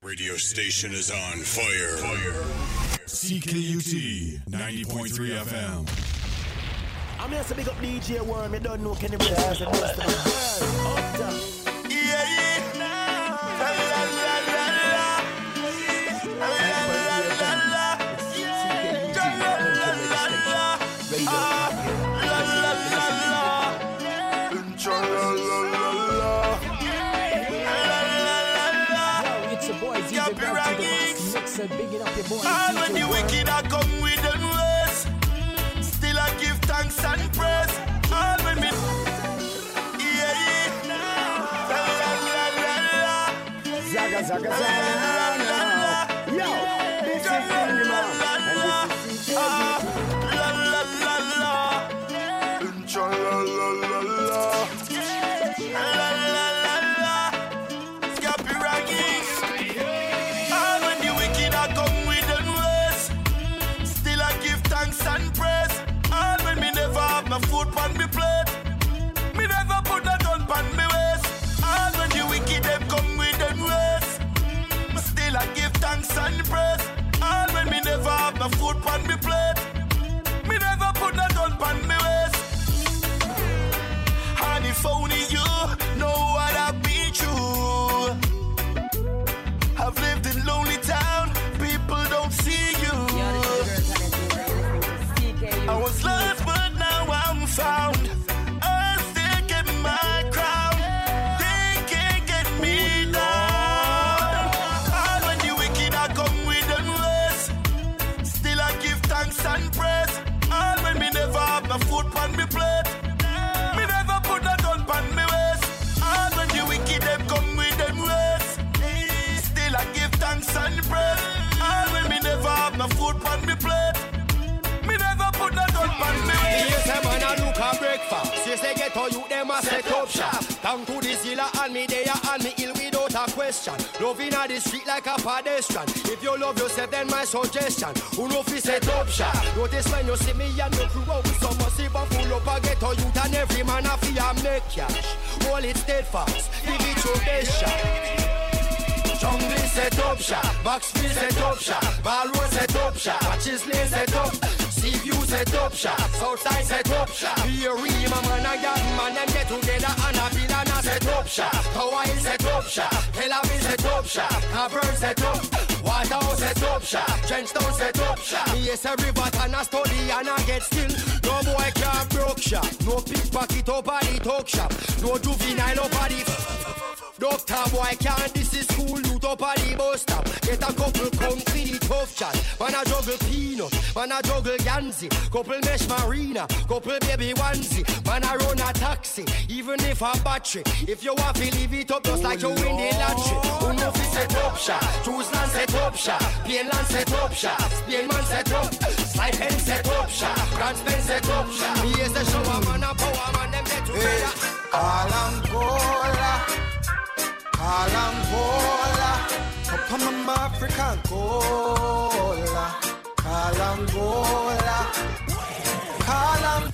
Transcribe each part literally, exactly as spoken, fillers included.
Radio station is on fire. Fire. C K U T ninety point three F M. I'm here to big up D J Worm. You don't know Kenny Brown is the best of the world. Up top. Yeah, yeah. La la la la la. La la la la la. La la la la la. La la la la. La la la la. It's your boy D J Brown to the boss. Mixer, bigging up your boy. All when the wicked are come with them words, still I give thanks and praise. All when me, yeah, yeah. La la la la la. Zaga zaga zaga. Yo, this is Kenny Man, and this is C K U T. La la la la. La la la la la. La la la la. Scappy ragging. All when the wicked are come with them words, still I give thanks and praise. All when me never have my food on me plate, me never put a gun on me waist. All when the wicked them come with them words, me still I give thanks and praise. All when me never have my food on me plate, me never put a gun on me waist. And if only you know what I've been through. I've lived in lonely town, people don't see you. I was lost but now I'm found. I still get my crown. They can't get me down. All when the wicked are come with them words, still I give thanks and praise. All when me never have my food on me plate, me never put a gun on me waist. All when the wicked them come with them words, still I give thanks and praise. All when me never have my food on me plate, me never put a gun on me waist. Yes, a man a look a breakfast. Yes, they get to you, them a set up shop. Down to the zilla and me there and me ill without a question. Loving on the street like a pedestrian. If you love yourself, then my suggestion, who know fi set up shop. Notice when you see me and the crew out with some massive and full up a get to you, and every man a fi a make cash. Hold it steadfast, give it your best shot. Jungle set up shop, Boxfield set up shop, Ballroom set up shop, Patches Lane set up, Seaview set up shop, Southside set up shop. Here we my man and got man and get together and a Pilana set up shop, Tower Hill set up shop, Tel Aviv set up shop, Cavern set up, Waterhouse set up shop, Trenchtown set up shop. Yes, every button a study and a get still. No boy can't broke shop, no pickpocket up at the talk shop, no juvenile up at the Doctor boy can't, this is school, loot up at the bus stop. Get a couple come to the tough chat. Man a juggle peanut, man a juggle Yanzi. Couple mesh marina, couple baby onesie. Man a run a taxi, even if a battery. If you want to leave it up just like you win the lottery. Who know fi set up shop, choose land set up shop, Plain land set up shop, Spain man set up, Slide Hen set up shop, Grand Spain set up shop. Me is the shower man a power man, them get together. All Angola, all Angola, up on my African cola, all Angola, all Angola.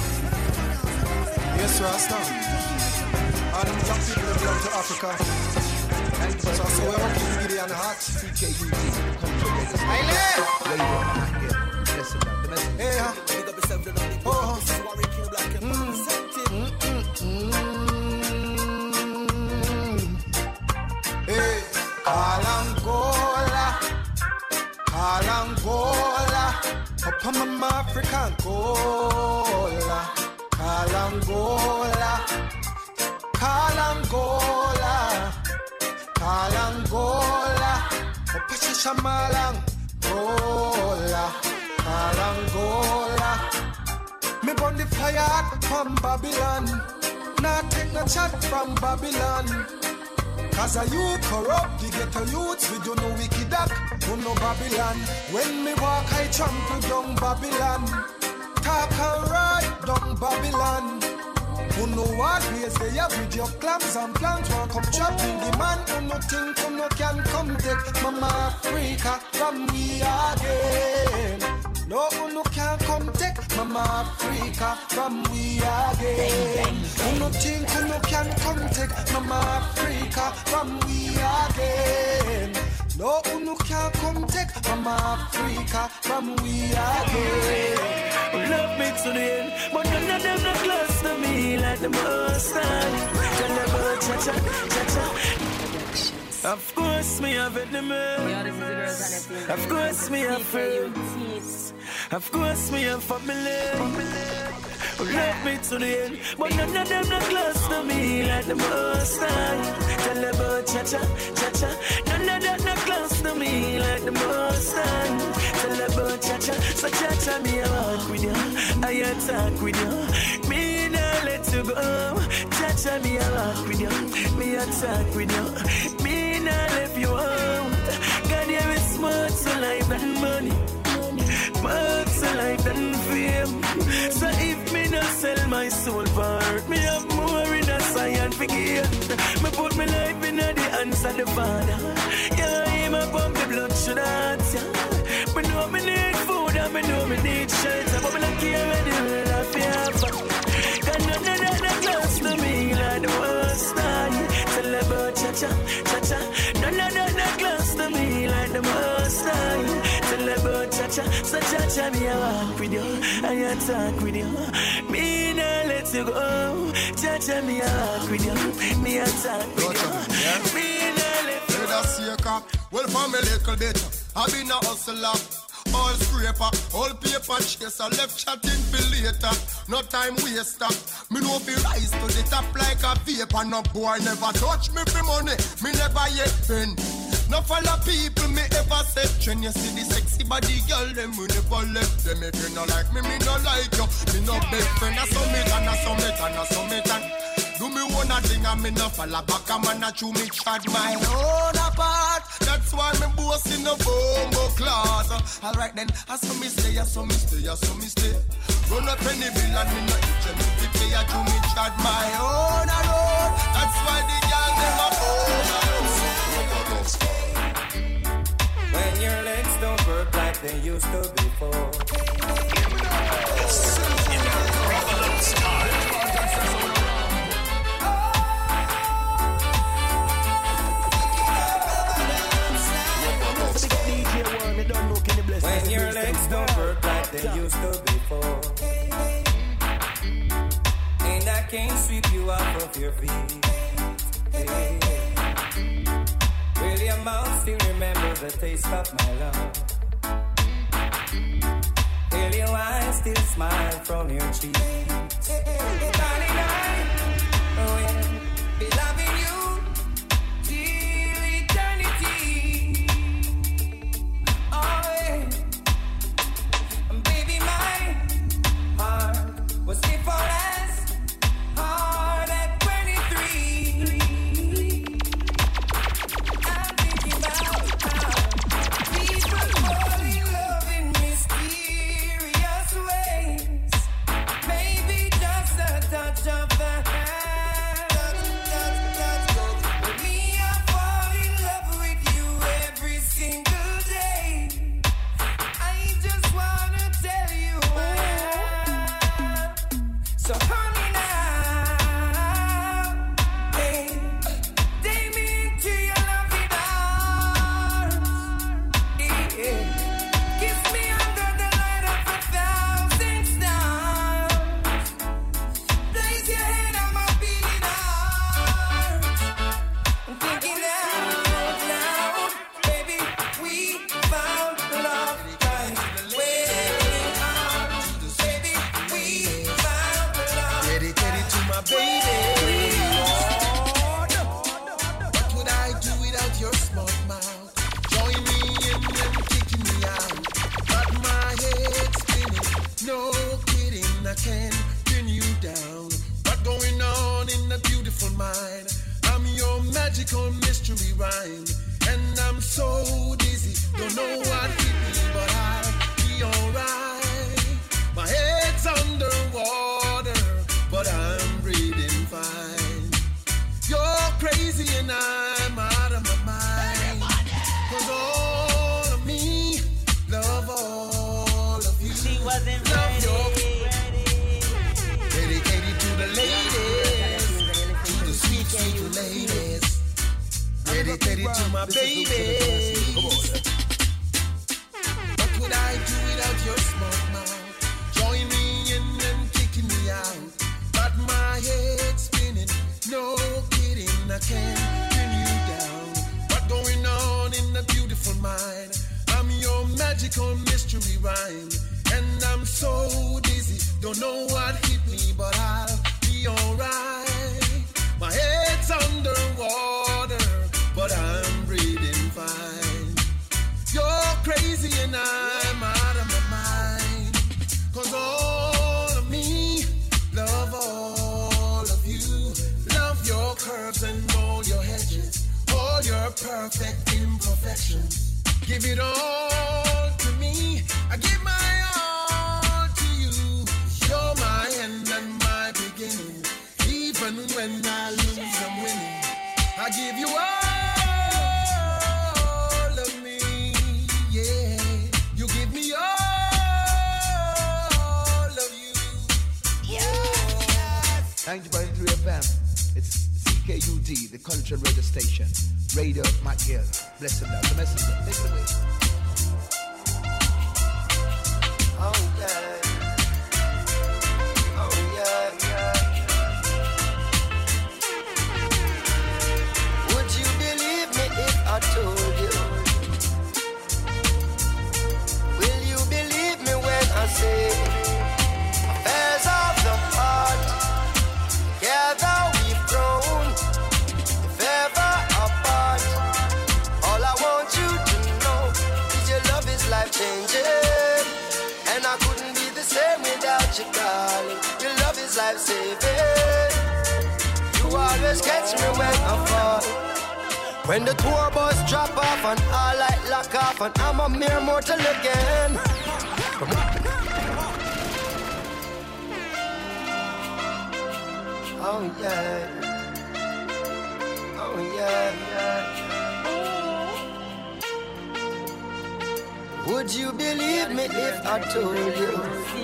Yes, Rasta. All them black people that belong to Africa. So I say, we're working with Gideon Hart. C K U T, come together. Hey, there you go. Listen, man. The message. Hey, huh? Big up yourself, the lonely people. Oh, this is Warrior King Black and representing. Hey, all Angola, all Angola, up on my African cola, all Angola, all Angola, all Angola, up at Shamalang, Angola, all Angola. Me burn the fire from Babylon, not take no chat from Babylon. Cause a youth corrupt, the ghetto youths, we do no wicked act, do no Babylon. When me walk, I trample down Babylon. Talk and ride down Babylon. Who know what ways they have with your clams and plans, won't come trapping the man. Who no think, who no can come take Mama Africa from me again. No, who no can come take Mama Africa from we again. Who no think, who no can come take Mama Africa from we again. want come take from Africa, from we are there. Love me to the end, but none of them not close to me like the most time. Tell them about cha-cha, cha-cha. Of course me have it the man. Of course me have friends. Of course me have family. Love me to the end, but none of them not close to me like the most time. Tell them about cha-cha, cha-cha. None of them not close to me like the most time. Tell them about cha-cha, so cha-cha me I walk with you, I talk with you. Me not let you go. Cha-cha me I walk with you, me I talk with you. Me not let you out. God here is smart so life and money. Smart so life and fame. So if me not sell my soul for hurt, me have more in a science figure. Me put my life in the hands of the Father. Yeah, him a pump the blood sugar heart. Yeah. Me know me need food and me know me need shelter, but me not care where the world I feel. Cause none of that that close to me like the worst time. Tell about cha-cha, cha-cha. None of that that close to me like the worst time. Tell about cha-cha, so cha-cha me I walk with you, I talk with you. Me not let you go. Cha-cha me I walk with you, me I talk with you. Me not let you go. Well, for me little bit, I been a hustler. All scraper, all paper chaser, left chatting for later. No time waster. Me no be rise to the top like a vapor. No boy never touch me for money. Me never yet been. No follow people me ever said. When you see the sexy body girl, them we never left them. If you no like me, me no like you. Me no best friend. I summit and I summit and I summit and do me one a thing and me no follow back. A man a chew me chat my own apart. That's why me boss in the bombo class. Alright then, I saw me stay, I saw me stay, I saw me stay. Run up any bill and me no itch and if you play, I chew me chat my own alone. That's why the girl them a own. When your legs don't work like they used to before. This is Providence time. When your legs don't work like they used to before, and I can't sweep you off of your feet. Hey. Will your mouth still remember the taste of my love? Will your eyes still smile from your cheeks? Darling, I will be loving you till eternity. Oh, yeah. Baby, my heart was stiff as hard at twenty-three. I'm thinking about how people fall in love in mysterious ways. Maybe just a touch of the hand. With me, I fall in love with you every single day. I just wanna tell you I am. So honey now, hey, take me into your loving arms. Yeah. Kiss me under the light of a thousand stars. Place your head on my beating heart. I'm thinking out now, baby, we found love right where are. Baby, we found love. Dedicated to my baby. Lord, what would I do without your smart mouth? Join me in them kicking me out. Got my head spinning. No kidding, I can't pin you down. What going on in that beautiful mind? I'm your magical mystery rhyme. And I'm so dizzy, don't know what hit me, but I'll be alright. My head's underwater, but I'm breathing fine. You're crazy and I'm out of my mind. Cause all of me, love all of you. She wasn't Love your ready. dedicated to the ladies, to the sweet, sweet ladies. Dedicated to my baby. and I'm out of my mind. Cause all of me love all of you. Love your curves and all your hedges, all your perfect imperfections. Give it all to me. I give my all to you. You're my end and my beginning. Even when I lose, I'm winning. I give you all of me, yeah. You give me all of you, yeah. ninety point three F M. It's C K U D, the culture radio station. Radio McGill. Bless him, the messenger. Take it away. Oh yeah. Oh yeah, yeah. Would you believe me if I told you? Will you believe me when I say affairs of the heart, together we've grown, if ever apart. All I want you to know is your love is life changing, and I couldn't be the same without you, darling. Your love is life saving. You always catch me when I fall. When the tour bus drop off and all light lock off, and I'm a mere mortal again. Oh yeah. Oh yeah, yeah. Would you believe me if I told you?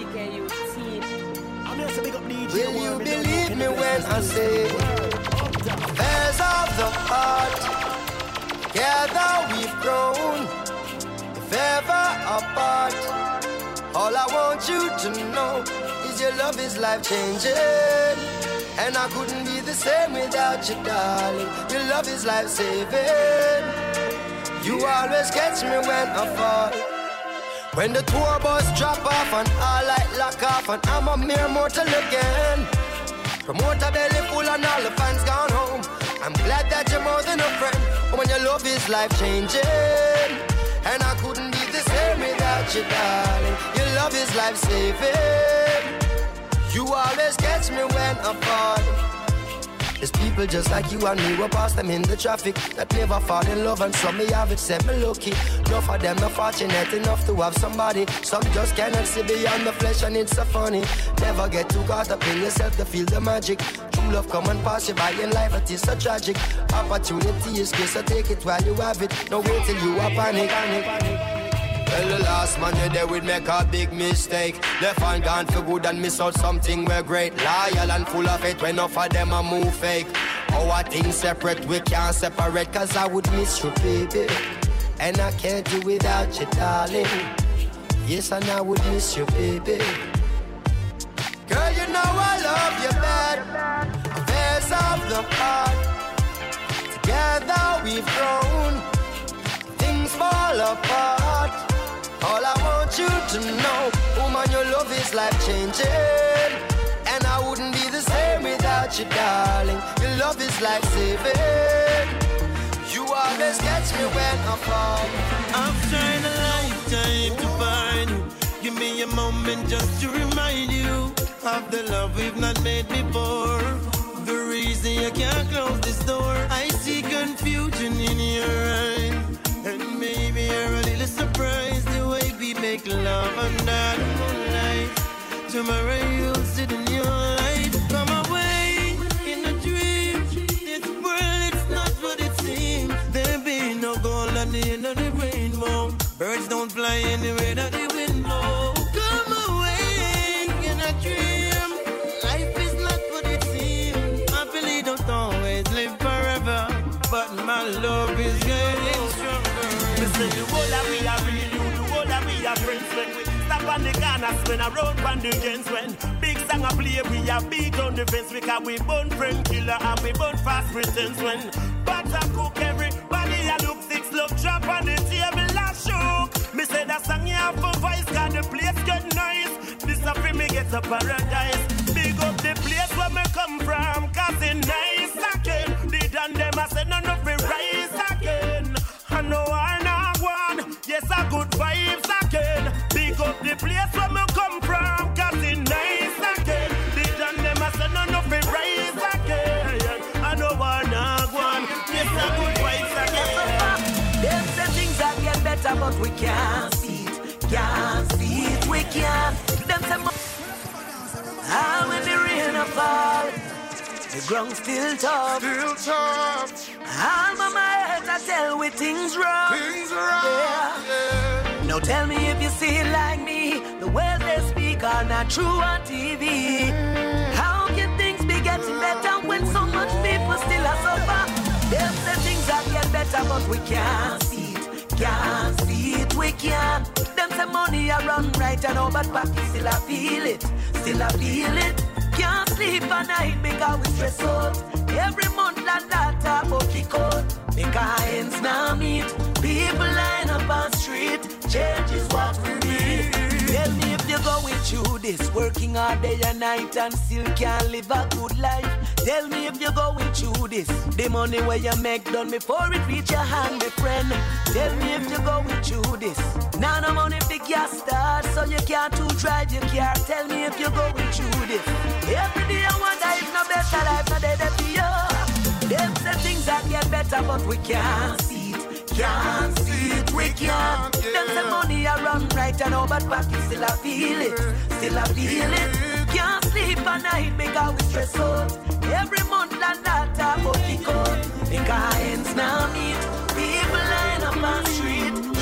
Will you believe me when I say affairs of the heart, together we've grown, if ever apart. All I want you to know is your love is life changing, and I couldn't be the same without you, darling. Your love is life saving. You always catch me when I fall. When the tour bus drop off and all light lock off, and I'm a mere mortal again. Promoter belly full and all the fans gone home. I'm glad that you're more than a friend. When your love is life changing, and I couldn't be the same without you, darling. Your love is life saving. You always catch me when I fall. There's people just like you and me, we pass them in the traffic, that never fall in love, and some may have it, said me lucky. Enough of them not fortunate enough to have somebody. Some just cannot see beyond the flesh, and it's so funny. Never get too caught up in yourself to feel the magic. True love come and pass you by in life, it is so tragic. Opportunity is good, so take it while you have it. Don't wait till you are panic, panic, panic. Well, the last man you there would make a big mistake. Left and gone for good and miss out something we're great. Loyal and full of it when enough of them a move fake. Our things separate, we can't separate, cause I would miss you, baby. And I can't do without you, darling. Yes, and I would miss you, baby. Girl, you know I love you bad. Affairs of the heart, together we've grown, things fall apart. All I want you to know, woman, your love is life changing, and I wouldn't be the same without you, darling. Your love is life saving. You always catch me when I fall. I've tried a lifetime to find you. Give me a moment just to remind you of the love we've not made before. The reason you can't close this door, I see confusion in your eyes, and maybe you're a little surprised the way we make love under the moonlight. Tomorrow you'll sit in your light. Come away in a dream. This world, it's not what it seems. There be no gold at the end of the rainbow. Birds don't fly anywhere that the wind blows. Come away in a dream. Life is not what it seems. Happily don't always live forever, but my love is getting stronger. We say the whole that we are real, you the whole that we are friends. When we stop on the corner, spin around on the gens. When big song a play, we are beat on the fence. Because we burn friend killer and we burn fast pretense. When butter cook, everybody a look six love drop on the table a shook. Me say that song you have for voice, cause the place get nice. This a free me get a paradise. Big up the place where me come from, cause it's nice again. The done them I say none of me rise again. I know I not one, yes a good vibes. but we can't see it. Can't see it, we can't. Them say, ah, when the rain a fall, the ground still tough. Still tough. All my head I tell we things wrong. Things wrong. Yeah. Yeah. Now tell me if you see it like me. The words they speak are not true on T V. Mm. How can things be getting better when so much people still are suffer? Them say things that get better, but we can't see it. Can't see it, we can't. Them say money a run right and all, but pocket still I feel it. Still I feel it. Can't sleep at night because we stress out. Every month like that talk about kick out. Make our ends now meet. People line up on street. Change is what we need. Tell me if you're going through this, working all day and night and still can't live a good life. Tell me if you're going through this, the money where you make done before it reach your hand, my friend. Tell me if you're going through this. Now no money big your start, so you can't to drive your car. Tell me if you're going through this. Every day I wonder if no better life, no day for you. Them say things that get better, but we can't see it. Can't see it, we can't. Yeah. Them say money I run right and all, but pocket still I feel it. Still I feel it. Can't sleep at night because we stress out. Every month and that talk about kick out. Make our ends now meet. People line up on the street.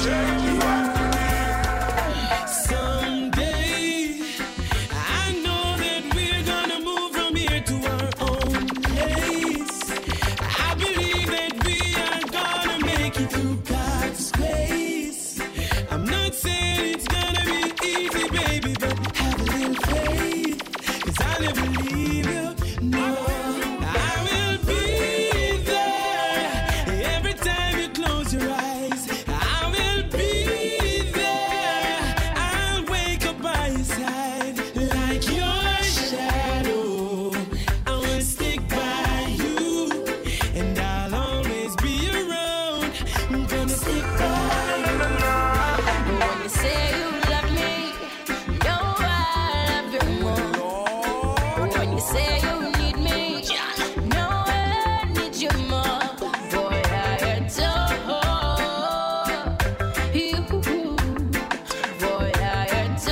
Someday I know that we're gonna move from here to our own place. I believe that we are gonna make it through God's grace. I'm not saying it's gonna be easy, baby, but have a little faith, 'cause I'll never leave you. No, I will be there every time you close your eyes. I will be there. I'll wake up by your side like your shadow. I will stick by you, and I'll always be around. I'm gonna stick by you. When you say you love me, know I love you more. When you say you need me, know I need you more. Boy, I adore you. Boy, I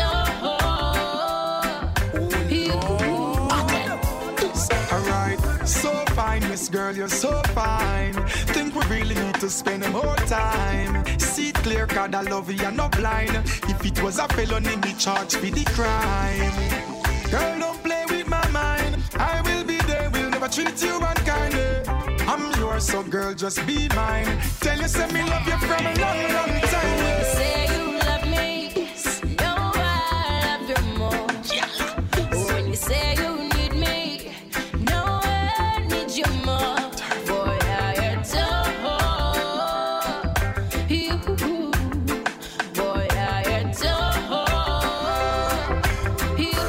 adore you. Alright, so fine, Miss Girl, you're so fine. Think we really need to spend more time. See it clear, cause I love you, you're not blind. If it was a felony, me charge for the crime. Girl, don't play with my mind. I will be there, will never treat you unkindly. I'm yours, so girl, just be mine. Tell you, say me love you from a long, long time. When you say you love me, know I love you more. When you say you need me, know I need you more. Boy, I adore you. Boy, I adore you.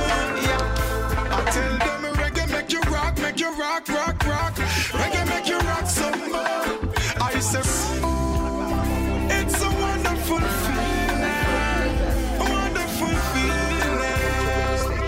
I tell them reggae make you rock, make you rock, rock, rock. Reggae make you rock some more. I say it's a wonderful feeling, a wonderful feeling.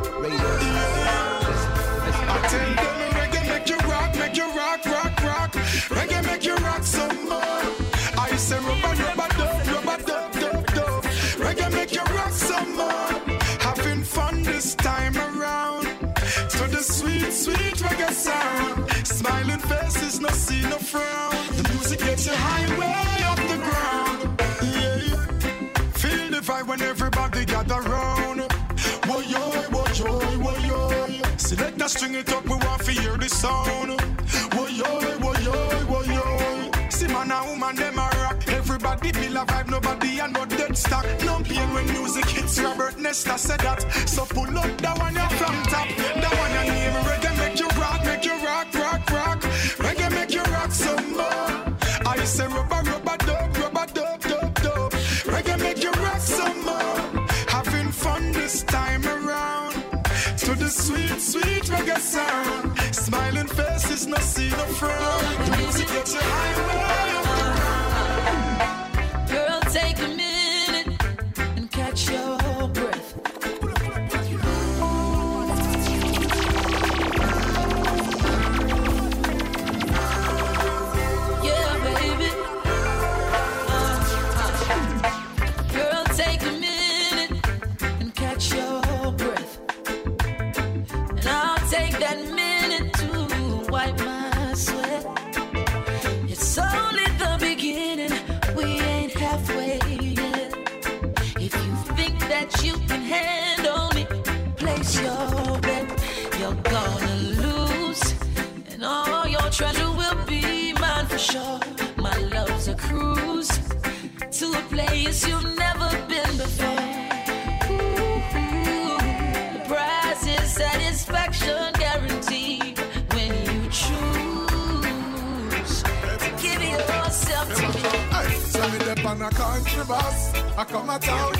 I tell them reggae make you rock, make you rock, rock, rock. Reggae make you rock some more. I say rubber, rubber, dub, rubber, dub, dub, dub. Reggae make you rock some more. Having fun this time around. To the sweet, sweet reggae sound. Smiling faces, no see, no frown. The music gets you high way off the ground. Yeah. Feel the vibe when everybody gather round. Woy-yo, woy-yo, woy-yo. Select that string it up, we want to hear the sound. Woy-yo, woy-yo, woy-yo. See man and woman, them a rock. Everybody feel a vibe, nobody and no dead stock. No pain when music hits, Robert Nesta said that. So pull up that one you from top. That one you name reggae make you rock, make you rock, rock, rock. Reggae make you rock some more. I say rubber, rubber, dub, rubber, dub, dub, dub. Reggae make you rock some more. Having fun this time around. To the sweet, sweet reggae sound. Smiling faces, no see, no frown. The music gets you high way off the ground. Girl, take a minute and catch your breath. Yeah, baby. Uh, uh. cruise to a place you've never been before. Ooh, the prize is satisfaction guaranteed when you choose to give yourself to me. Hey, send me the on a country bus. I come a town.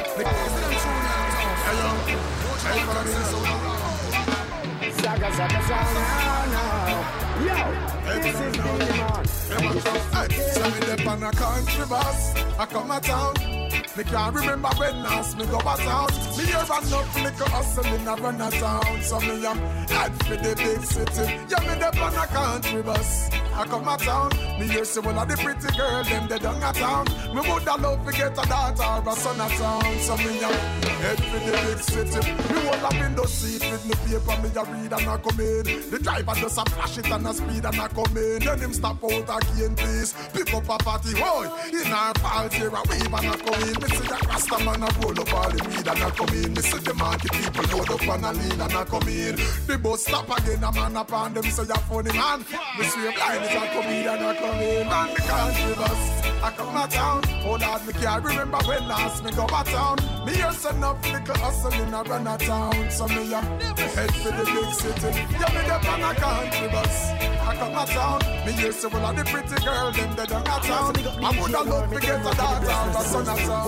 Zaga, zaga, zaga, now. Yo, this is Billy Man. Send me the on a country bus. I come a town. Me can't remember when last me go a town. Me hear enough liquor hustling a run a town. So me am head for the big city. Yeah, me the on a country bus. I come a town. Me hear say one of the pretty girl them they done a town. Me woulda love to get a daughter or a son a town. So me am head for the big city. Me hold a window seat with me paper. Me a read and a come in. The driver just a flash it and a speed and a come in. Then him stop out again please. Pick up a party boy. In our party a wave and a come in. Me see the Rasta man a roll up all the weed and a come in. Me see the market people load up and a lead and a come in. The bus stop again a man upon them say you funny man. Me see a blind is a come in and a come in. Man the country bus I come a town. Oh Lord me can't remember when last me go a town. Me hear say enough little hustling a run a town. So me a head for the big city. Yeah me the on a country bus I come a town. Me hear say one of the pretty girl them they done a town. I woulda love to get a daughter or a son a town.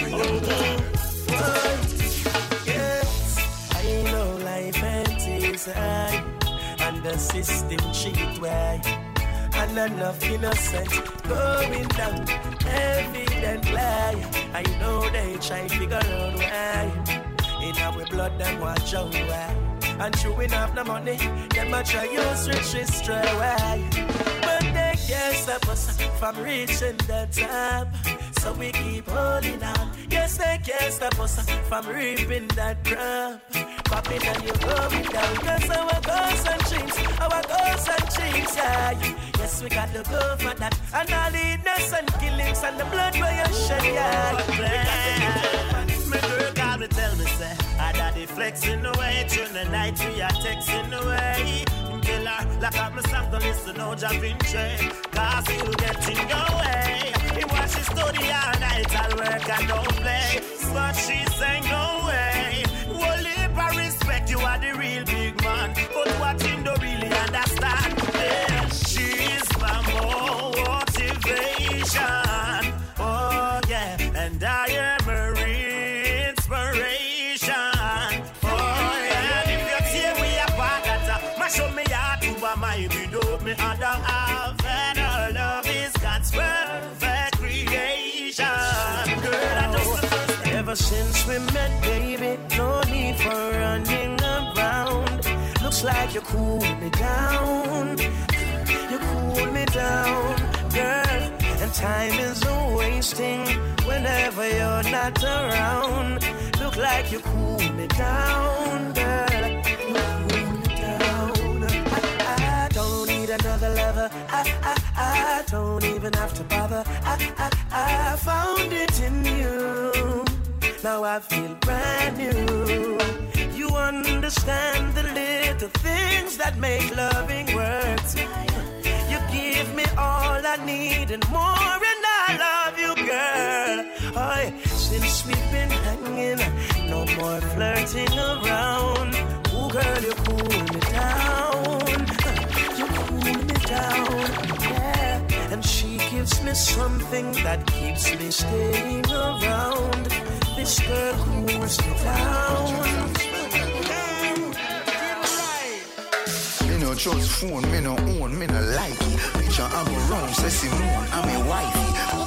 Yes, I know life ain't easy, and the system cheat way, and enough innocent going down evidently. I know they try figure out why in our blood them watch out why, and true enough no money them a try use riches stray away, but they can't stop us from reaching the top. So we keep holding on. Yes, they can't stop us from reaping that crop. Popping and you going down. Cause our goals and dreams, our goals and dreams, yeah. Yes, we got to go for that. And all the innocent killings and the blood where you shed, yeah. My girl called me, tell me, say, I daddy flexing away. During the night we are texting away. Kill her, lock up my song, don't listen, no job in train. Cause you'll get in your way. He watch his study all night, I'll work and don't play. But she saying no way. Well, if I respect you are the real big man, but watching don't really understand. Yeah, she's my more motivation. Oh yeah, and I am her inspiration. Oh yeah, and if you're here we are part of that, show me how to buy my video, me I don't have, and our love is God's perfect creation. Girl, I just the first. Ever since we met, baby, no need for running around. Looks like you cool me down. You cool me down, girl. And time is a wasting whenever you're not around. Look like you cool me down, girl. You cool me down. I, I don't need another lover. I, I, I don't even have to bother. I, I, I found it in you. Now I feel brand new. You understand the little things that make loving work. You give me all I need and more, and I love you, girl. Oh, since we've been hanging, no more flirting around. Oh, girl, you cool me down. You cool me down, yeah. And she gives me something that keeps me staying around. This girl cools me down. Me no trust phone, me no own, me no like it. Picture I go round, say Simone, I'm a wifey.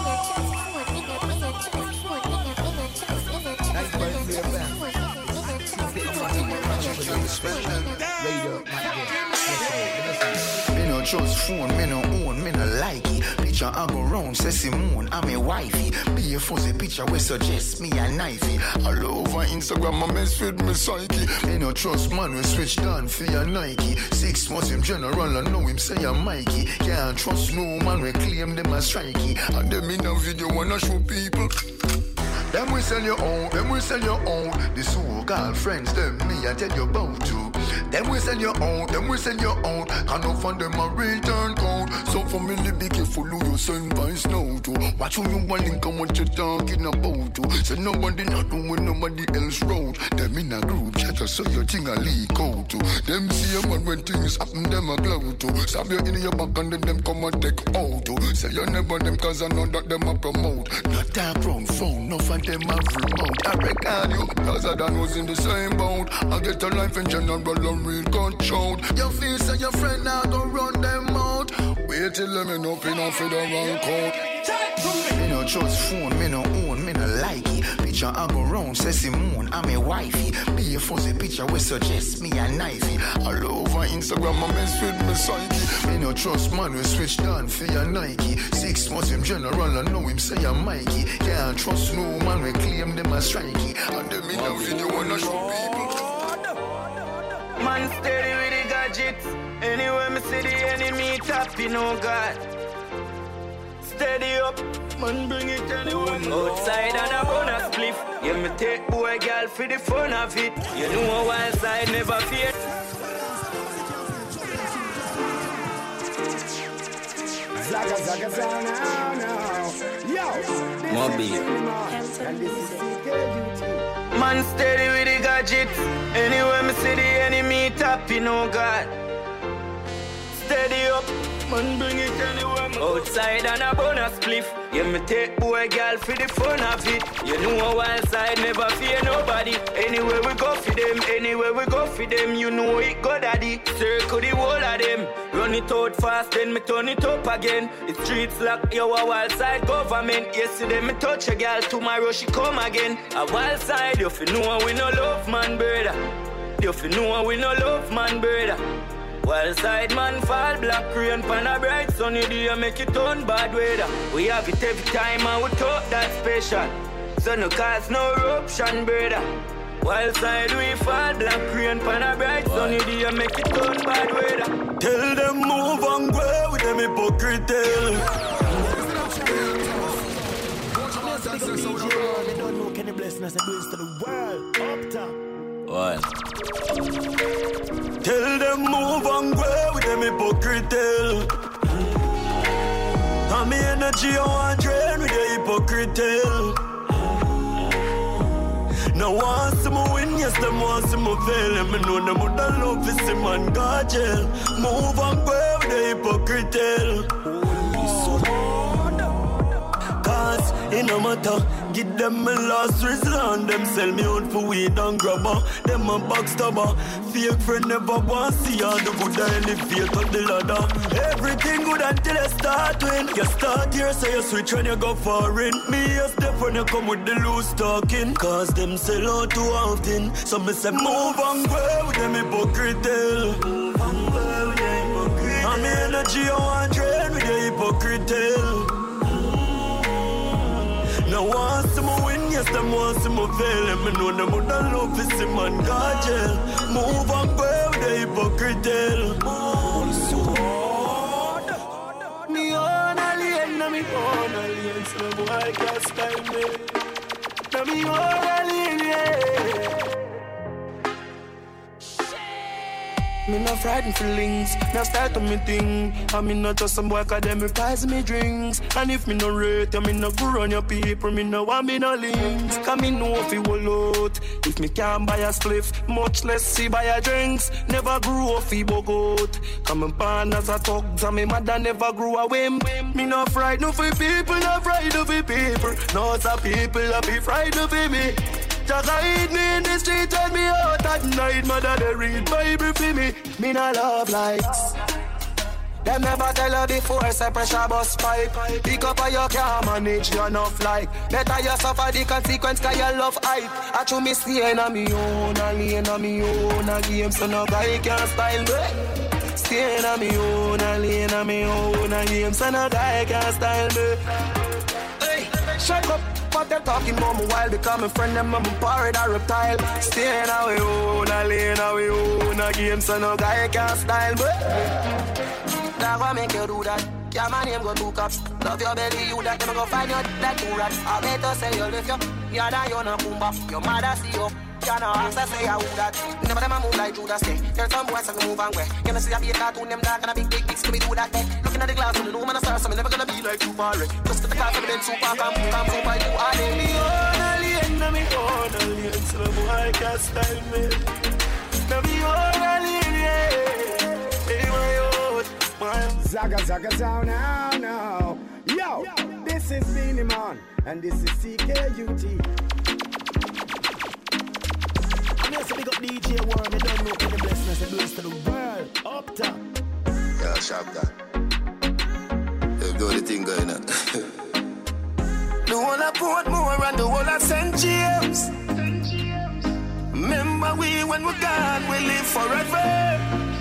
Me no trust phone, me no own, me no like it. Picture I go round, say Simone, I'm a wifey. Be a fuzzy picture we suggest me a knifey. All over Instagram, I mess with me psyche. Me no trust man, we switch down for your Nike. Six months him general, I know him say I'm Mikey. Can't trust no man, we claim them as strikey. And them in a video wanna show people. Them we sell your own, them we sell your own. The so-called friends, them me I tell you about too. Them we sell your own, them we sell your own. Can't no find them a return code. So for me, be careful who you send by snow to. Watch who you want link and what you talking about. So nobody not doing nobody else road. Them in a group chat so your thing a leak out. Them see a man when things happen, them a cloud to. Stab you in your back and then them come and take out. Say you never them cause I know that them a promote. Not that brown phone, no for them a remote. I record you, cause I done was in the same boat. I get a life in general and real control. Your feel say your friend now go run them out. Wait till them in up in a federal court. Me no trust phone, me no own, me no like it. Picture I go round, say Simone, I'm a wifey. Be a fuzzy picture we suggest me a knifey. All over Instagram, I mess with me psyche. Me no trust man, we switch down for your Nike. Six months him general, I know him say I'm Mikey. Can't trust no man, we claim them as strikey. And them in a video wanna show people. Man steady with the gadgets. Anywhere me see the enemy tapping, oh God. Steady up, man bring it anywhere. Outside and a bonus spliff. Yeah, me take boy girl for the fun of it. You know a wild side never fear. Zaga zaga zaga now now. Yo. Mobile. Man steady with the gadgets. Anywhere me see the enemy tapping, oh God. Steady up, man bring it anywhere. Outside and a bonus spliff. Yeah, me take boy girl for the fun of it. You know a wild side never fear nobody. Anywhere we go for them, anywhere we go for them. You know it go daddy. Circle the whole of them. Run it out fast, then me turn it up again. The streets lock, yo a wild side government. Yesterday me touch a girl, tomorrow she come again. A wild side, you fi know we no love man brother. You fi know we no love man brother. Wild side man fall, black rain pan a bright sunny day make it turn bad weather. We have it every time and we talk that special. So no cause no eruption brother. Wild side we fall, black rain pan a bright sunny day make it turn bad weather. Tell them move and go with them hypocrite tell. They don't know can the blessings and doings to the world. Up top. What? Tell them move and go with them hypocrite tell. And me energy I want drain with the hypocrite tell. Now want some win, yes them want some fail. And me know them would love this man God jail. Move and go with the hypocrite tell. Cause it no matter, give them my last resort. Them sell me out for weed and grabber. Them a backstabber. Fake friend never want see all the good and elevate on the ladder. Everything good until you start win. You start here so you switch when you go foreign. Me a step when you come with the loose talking. Cause them sell out too often. So me say move and go with them hypocrite tell. Move and go with them hypocrite tell. And me energy I want drain with the hypocrite tell. Now want some win, yes, them want some fail. And me know them would love this man God jail. Move and go with the hypocrite tell. Me own alien, na me own alien. So the boy can't style me. Na me own alien, yeah. Me not frightened feelings, not start on me thing. I mean not just some boy cause them replies me drinks. And if me no rate, I mean no go run your people. Me no want me no links. Cause me know if you will out. If me can't buy a spliff, much less see buy a drinks. Never grew off he bogot. Come and pan as a thugs and me mother never grew a whim. Me no frightened for people, no frightened for people. No some people I be frightened for me. Just hide me in the street and me out at night. Mother they read Bible for me. Me no love likes. Them never tell her before say pressure bus pipe. Pick up or you can't manage you enough like. Better you suffer the consequence cause you love hype. I true me staying on me own, a lane on me own a game so no guy can style me. Staying on me own, a lane on me own a game so no guy can style me. Hey, shut up. But they're talking about me while becoming friend them I'm a pirate or reptile. Staying away own a lane away own a game so no guy can style me. That gonna make you do that. Yeah, my name go two cups. Love your belly, you that them go find you that two rat. I better say you lift you. Yeah, that you no kumba. Your mother see you. can ask, I say I would that. Never them a move like Judas say. There's some boys that can move and way. You know see I be a cartoon, them dark and a big big big scooby do that day. Looking at the glass from the room and I start, so I'm never gonna be like you far. Just get the car from the super, come, come, super, I do all day. Me own a lane, no me own a lane, so the boy can't style me. No me own a lane, yeah. Hey, my own, my Zaga Zaga Town now, now. Yo, this is Beenie Man, and this is C K U T. I'm here to big up D J Worm, you don't know what the blessings and bless to the world. Up top. Yeah, sharp guy. You do the thing going on. The one I put more and the one I Saint James. Remember we when we're gone, we live forever.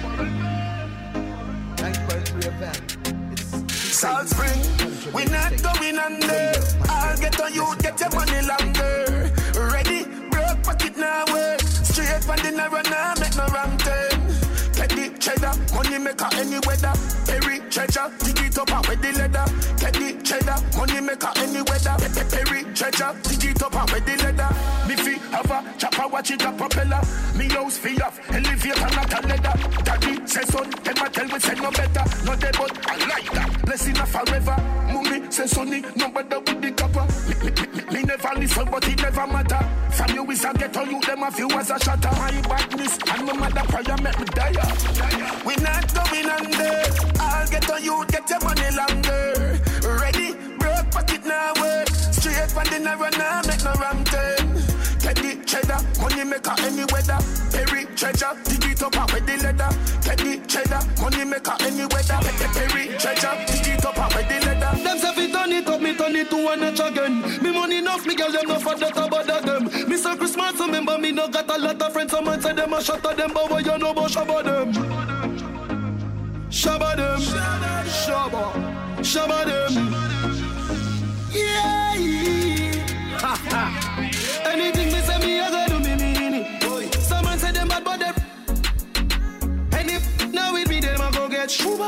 Salt Spring, we not going under. I'll get on you, get your money longer. Ready, broke pocket now work. Straight from the narrow now, make no wrong turn. Teddy, cheddar, money maker any weather. Perry, treasure, dig it up and with the leather. Teddy, cheddar, money maker any weather. Perry, treasure, dig it up and with the leather. Me fi have a chopper, watch it a propeller. Me house fi off, elevator not a leather. Daddy say son, them a tell we say no better. No dead but I like that, blessing a forever. Mummy say sonny, no better with the copper. Me, me, me, me never listen but it never matter. From you is a ghetto, you them a few as a shatter. My badness and my mother prayer make me die. We not going under. I'll get on you, get your money longer. Ready, broke pocket now work. Straight from the narrow now, make no wrong turn. Teddy, cheddar, money maker any weather. Perry, treasure, dig it up and with the leather. Teddy, cheddar, money maker any weather. Perry, treasure, dig it up and with the leather. Them say fi turn it up, me turn it to one notch again. Me money enough, me girl them no for that about them. Mister Christmas, remember me no got a lot of friends. Someone say them a shot at them, but what you know about shabba them? Shabba them, shabba, shabba them. Yeah, ha ha. Anything me say me, I go do me mean it. Someone say them bad, but them. And if now with me, them I go get shuba.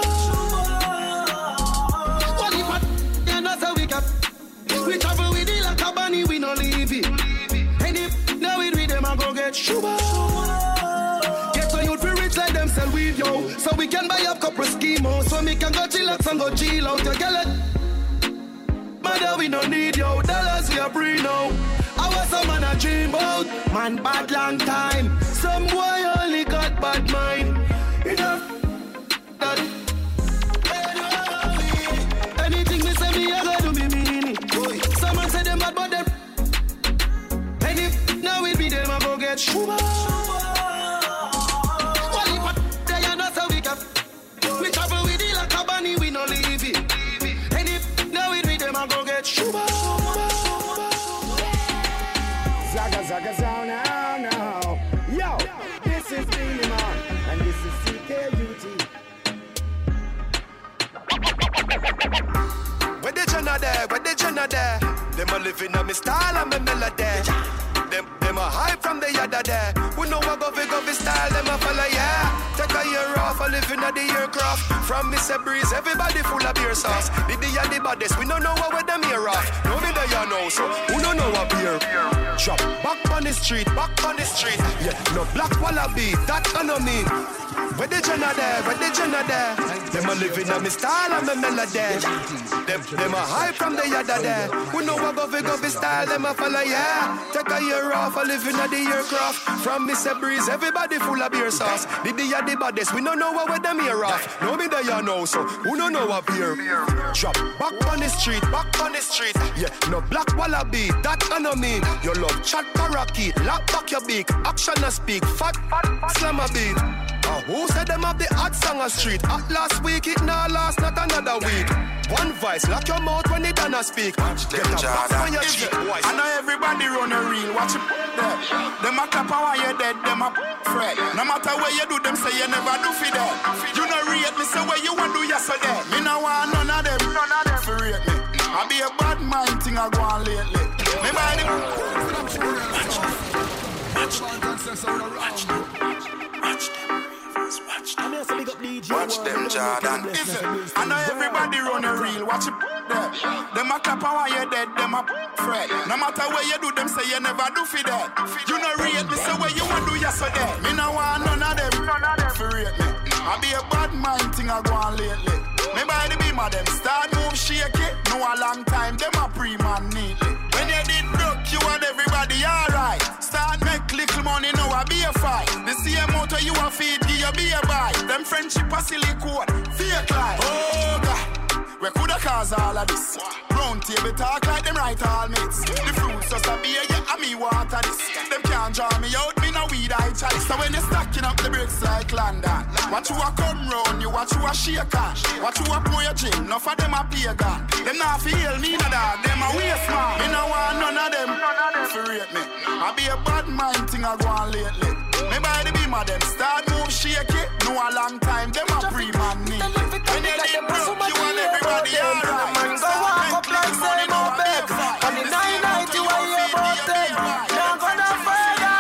What if I, yeah, that's how we cap. We travel with it like a bunny, we no leave it. And if now with me, them I go get shuba. Get so you'd feel rich like them sell weed, yo. So we can buy up couple schemo. So we can go chillax and go chill out. You get it? Mother, we no need yo. Dollars we are free now. I was some man a dream about. Man bad long time. Some boy only got bad mind. Enough that. Anything me say me, I go do me mean it. Someone say them bad but them. And if now with me them I go get shuba. Well if I they are not so we can. We travel with it like a bunny, we no leave it. And if now with me them I go get shuba. Zaga Zaga Sound now, now. Yo, this is Beenie Man, and this is C K U T. Where the Jenna there, where the Jenna there? Them a living on me style and me melody. Them, them a hype from the yada there. We know what go fi go fi style, them a follow, yeah. Take a year off, a living at the aircraft. From Mister Breeze, everybody full of beer sauce. The the and the baddest, we don't know what with them here off. No me there you know, so who don't know what beer? Drop back on the street, back on the street. Yeah, no black wallaby, that I know me. Where the Jenna there, where the Jenna there? Them a living on me style and me melody. Them, them a hype from the yada there. We know what go fi go fi style, them a follow, yeah. Take a year off, a living at the aircraft. From Mister Breeze, everybody full of beer sauce. The the and the baddest, we don't know what with them here off. No me there you know, so who don't know what beer? Drop back on the street, back on the street. Yeah, no black wallaby, that I know mean. Your love chat parakeet, lock back your beak. Action a speak, fat, fat, slam a beat. Uh, who said them have the hot song on street? At last week, it now last, not another week. One voice, lock your mouth when it done a speak. Get a box on your cheek. I know everybody run a reel, watch it there. Them a clap and while you're dead, them a fret. No matter where you do, them say you never do for that. You no rate me, say where you want do yesterday. Me no want none of them, none of them for rate me. I be a bad mind thing I go on lately. Me buy the watch them. Watch them. Watch them. Watch them, Jordan. I know everybody run a reel, watch it there. that. Them a clap and while you dead, them a fret. No matter where you do, them say you never do for that. You no rate me, say where you want do yesterday. Me no want none of them, none of them for rate me. I be a bad mind thing I go on lately. Me by the beam of them start move shaky. No a long time, them a pre-man neatly. When you did broke, you and everybody alright. Start make little money, now I be a fight. The same motor you a feed, give you be a buy. Them friendship a silly code, fake life. Oh God, we coulda cause all of this. Round table talk like them right all mates. The fruits just a beer, yeah, and me water this. Them can't draw me out, me no weed I chalice. So when you stacking up the bricks like London, watch you a come round, you watch you a shake on. Watch you a pour your gin, enough of them a pagan. Them not feel me no dog, them a waste man. Me no want none of them, for rate me. I be a bad mind thing I go on lately. Me by the beam of them start move shaky. No a long time, them a pre-man need. When you did broke, you and everybody alright. Man go walk up like say no bed. And the nine ninety why you about them. Now gonna further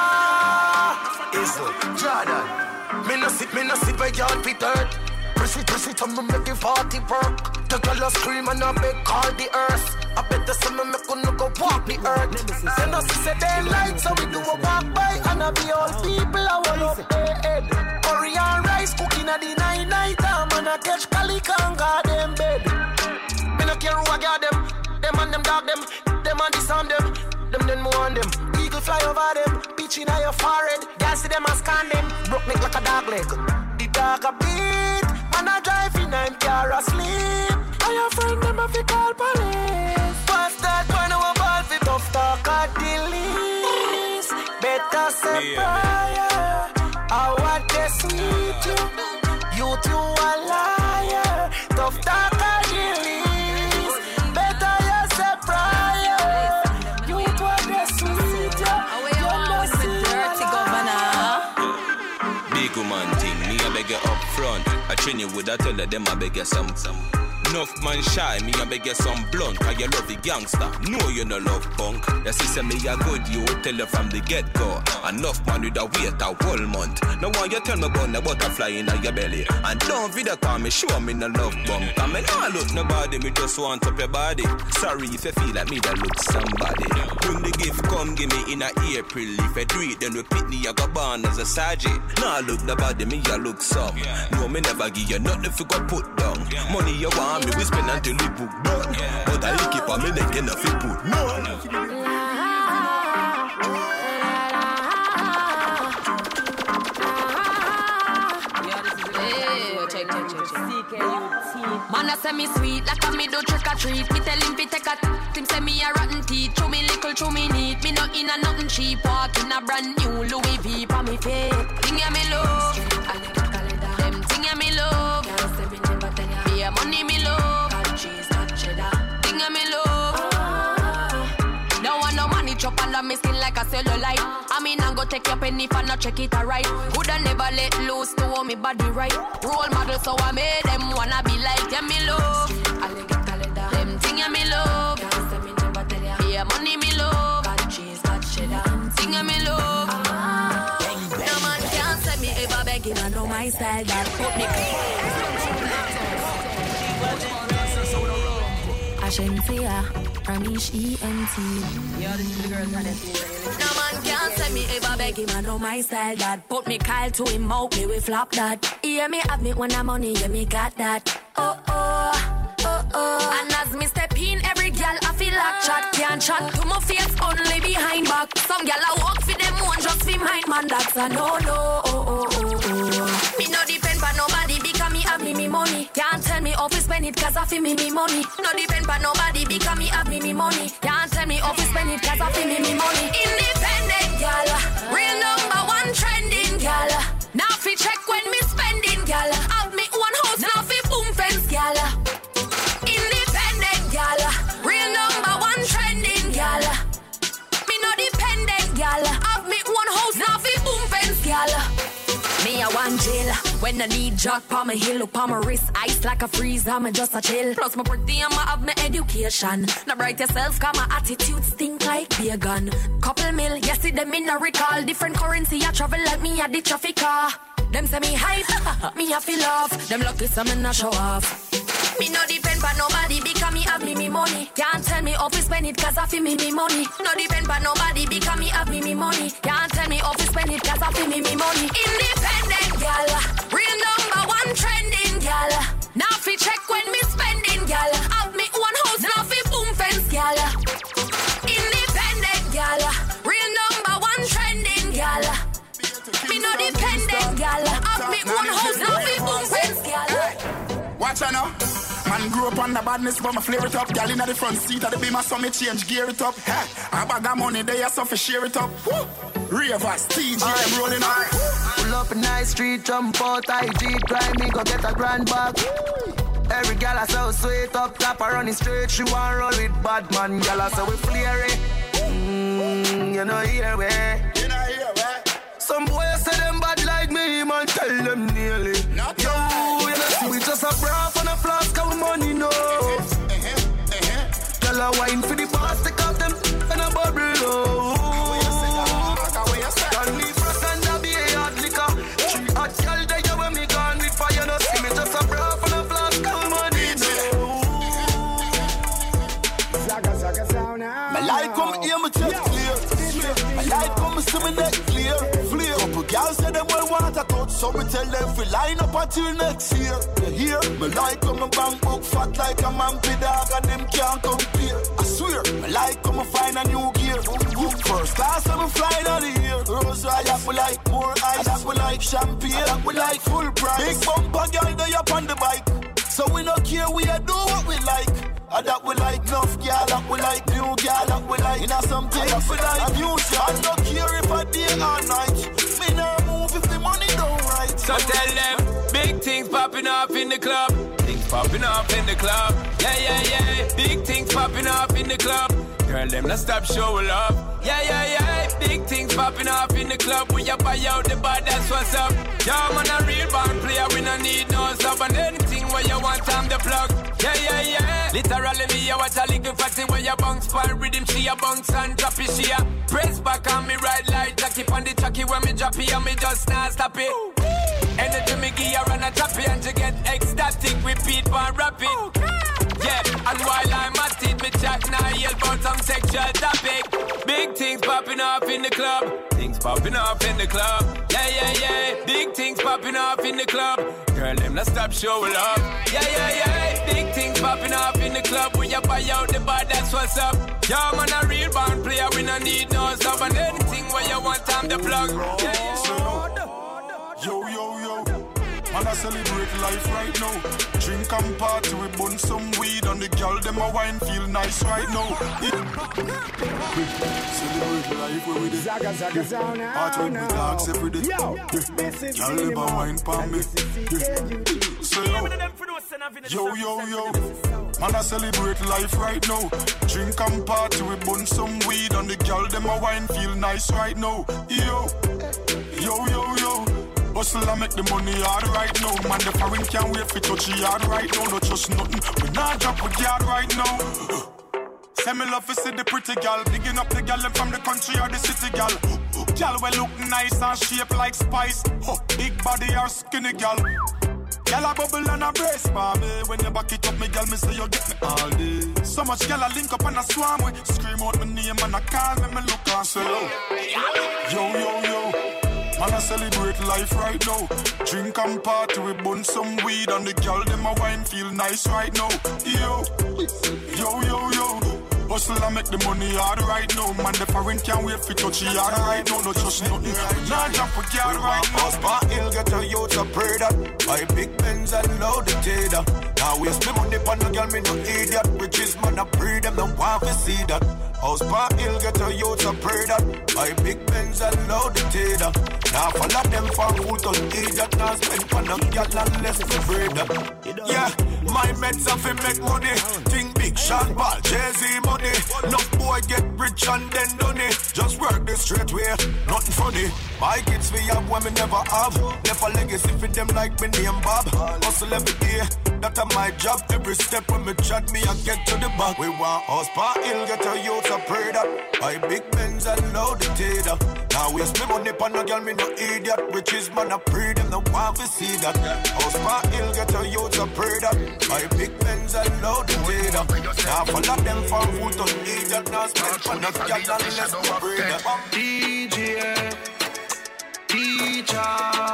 raw. Izzle, Jordan. Me no sit, me no sit where y'all be dirt. Press it, press it, I'm make it party work. The girl a scream and I beg call the earth. I bet the summer me couldn't go walk the earth. They no see say they like, so we do a walk by. And I be all people I want up their head. Curry and rice cooking at the night night time. And I catch calico and got them bed. Me no care who I got them. Them and them dog them. Them and this on them. Them then more on them. Eagle fly over them. Pitch in your forehead. Girl see them and scan them. Broke neck like a dog leg. The dog a beat. And I drive in and car asleep. And your friend them a fi call police. Past that one of a ball fi tough talk at the least. Better say yeah. prior. I want to sweet you. You two a liar. Tough talk at the least. Better you say prior. You two a the sweet you. You know see dirty governor. Big woman thing, me a beg you up front. I train you with a tell her them I beg you some some. Enough man shy, me a beg you some blunt. Cause you love the gangster, no you no love punk. You see say me a good, you tell her from the get-go. Enough man with a wait a whole month. Now why you tell me about the butterfly in your belly? And don't video call me, show me no love bump. Cause me not look nobody, me just want up your body. Sorry if you feel like me that look somebody. When the gift come, give me in a April. If you do it, then we pit me, I go born as a sergeant. Now look nobody, me a look some. No, me never give you nothing if you go put down. Money you want me, we spend until we book done. But I keep on me neck enough you put none. Man a say me sweet like a me do trick or treat. Me tell him fi take a t- him say me a rotten teeth. Chew me little, chew me neat. Me no in a nothing cheap. Walk in a brand new Louis V pa me feet. Thing ya me love, them thing ya me love. Be a money me love, cheese not cheddar. Thing ya me love. No one no money chop under me skin like a cellulite. I mean I go take your penny if I not check it alright. Coulda never let loose to hold me body right. Role model so I made them wanna be like them me love. Them thing ya me love. Yeah money me love. Cheese got cheddar. Thing ya me love. No man can't say me ever begging. I know my style that put me. Ashensia, Ramish E N T. Yeah, this is the girls that no man can't say me ever beg him. I know my style that put me Kyle to him out, me we flop that. Yeah, me have me when I'm money, yeah, me got that. Oh, oh, oh, oh. And as me step in, every girl I feel like chat. Can't chat to my face, only behind back. Some girl I walk for them one, just for mine, man, that's a no, no, oh, oh, oh, oh. Me no depend on nobody because me have me, me money. Can't tell me how to spend it cause I feel me, me money. No depend on nobody because me have me, me money. Can't tell me how to spend it cause I feel me, me money. Independent girl, real number one trending girl. Now fi check when me spending girl. Have me one house, now fi boom fence girl. Independent girl, real number one trending girl. Me no dependent girl. Have me one house, now fi boom fence girl. Me a one jail when I need jack pa my heel, up on my wrist, ice like a freeze. I'm just a chill. Plus my pretty and I have my education. Now bright yourself, cause my attitude stink like vegan. Couple mil, yes see them in a recall. Different currency, I travel like me at the traffic car. Them say me hype, me I feel off. Them lucky some in a show off. Me no depend on nobody because me have me me money. Can't tell me off to spend it cause I feel me me money. No depend on nobody because me have me me money. Can't tell me off to spend it cause I feel me me money. Independent gal, real number one trending gal. Now fi check when me spending gal. Have me one house now fi boom fence gal. Independent gal, real number one trending gal. Me no dependent gal. Have me one house now fi boom fence gal. Watch out now. Man grew up on the badness, but my flare it up. Gal in the front seat of the beamer, so me change gear it up. Hey, I bag of money there, so fi share it up. Woo! Ravers, T J, I'm rolling on. Pull up a nice street, jump out, I G, grind me, go get a grand bag. Every gal I so sweet up top, I running straight, she want roll with bad man. Gal I so we flare it. Mmm, you know here we. You know here we. Some boys say them bad like me, man, tell them nearly. Not yo, you know see we just a bra and a flask of money, no. Gal I wine for the boss, take off them and a bubble, oh. Can me frost and a be a hot liquor. She hot girl there, you when me gone with fire, no see me just a bra and a flask of money, no. Zaga, zaga, sound now. My life come here, my chest clear. My life come see me neck clear. Flare. Couple girls say them well want a touch, so me tell them fi line up until next year. You hear? My life come a bank book fat like a mampy dog and them can't compare. I swear, my life come a find a new gear. First class I'm flying out of here. Rose I like we like more ice. I like we like champagne. I like we like full price. Big bumper girl they up on the bike, so we no care we a do what we like. I that we like enough girl, that we like new girl, that we like. You know something that we like a new shot. I don't care if I day or night. Me no move if the money don't right. So tell them, big things popping off in the club. Things popping off in the club. Yeah, yeah, yeah. Big things popping off in the club. Girl, them not stop showing love. Yeah, yeah, yeah. Big things popping off in the club. When you buy out the bar, that's what's up. Yo, man, a real band player, we no need no sub. And anything where you want, I'm the plug. Yeah, yeah, yeah. Literally, me, I watch a little fatty where you bounce for rhythm. She a bounce and drop it, she a press back on me right like Jackie on the Jackie when me drop it and me just not stop it. Energy me gear and a drop it and you get ecstatic. Repeat and rap it. Yeah, and while I'm at it, me chat now yell about some sexual topic. Big things popping off in the club. Things popping off in the club. Yeah, yeah, yeah. Big things popping off in the club. Girl, them not stop showing love. Yeah, yeah, yeah. Big things popping off in the club. When you buy out the bar, that's what's up. Yo, man, a real band player, we no need no sub. And anything where you want, I'm the plug. Yeah, yeah. Yo, yo, yo. Man, I celebrate life right now. Drink and party, we bun some weed. And the girl, them a wine, feel nice right now. Celebrate life where we did. Zaga, zaga, sound now. Heart when we dance every day. Yo, this is girl, them a wine for me. So yo, yo, yo, yo. Man, I celebrate life right now. Drink and party, we bun some weed. And the girl, them a wine, feel nice right now. Yo, yo, yo, yo. Hustle and make the money hard right now. Man, the foreign can't wait for touch the yard right now. No trust nothing, we not drop with yard right now. Say me love to see the pretty gal. Digging up the gal from the country or the city gal. Gal well look nice and shape like spice. Oh, big body or skinny gal. Gal a bubble and a brace for me. When you back it up, me gal, me say you get me all day. So much gal a link up and a swarm with. Scream out my name and I call me, me look and say yo, yo, yo, yo. Man, I celebrate life right now. Drink and party, we bun some weed. And the girl, them a wine, feel nice right now. Yo, yo, yo, yo. Hustle and make the money hard right now. Man, the foreign can't wait for touch the yard right now. No trust nothing, nah jump with yard right now. Spot Hill get a youth to pray that. My big Benz and load the tater. Now waste me money pon the girl, me no idiot. Riches man a pray them, don't want to see that. House Park Hill get a youth to pray that. My big Benz and load the tater. Now follow them for who to idiot. Now spend pon a girl and less to breed that. Yeah, my meds have to make money. Think big Sean Paul, Jay-Z money. Enough boy boy get rich and then done it. Just work the straight way, nothing funny. My kids we have when me never have. Left a legacy for them like me name Bob. Hustle every day, that's my job. Every step when me chat me, I get to the back. We want us part ill, get a youth to pray that. I big Benz and loaded tater. Now waste me money pan a girl, me no idiot. Riches man a pray them, no want to see that. Us part ill, get a youth to pray that. I big Benz and loaded tater. Now follow them for food on idiot. Now spend for the girl and let's go pray that. D J, teacher.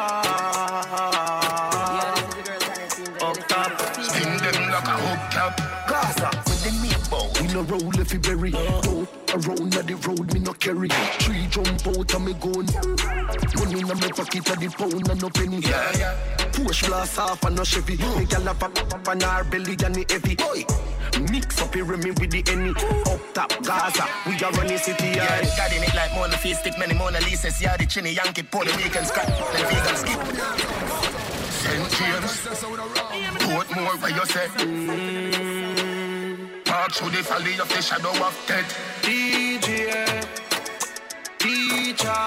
Up top, spin them like a hubcap. Gaza, with the meat bow. We no roll if you bury. Go around the road, me no carry. Three jump out and me gun. Money in my pocket of the pound and no penny. Yeah, yeah. Push glass off and no Chevy. Me gyal a pop up on her belly and the heavy. Boy, mix up here me with the any. Up top, Gaza, we are running city. Yeah, yeah. Got in it like Mona Fee, stick many Mona Lisa's. Yeah, the chinny Yankee, Puerto Rican scrap, then vegan skip. Saint James, Portmore, where you say? March through the valley of the shadow of death. D J, teacher.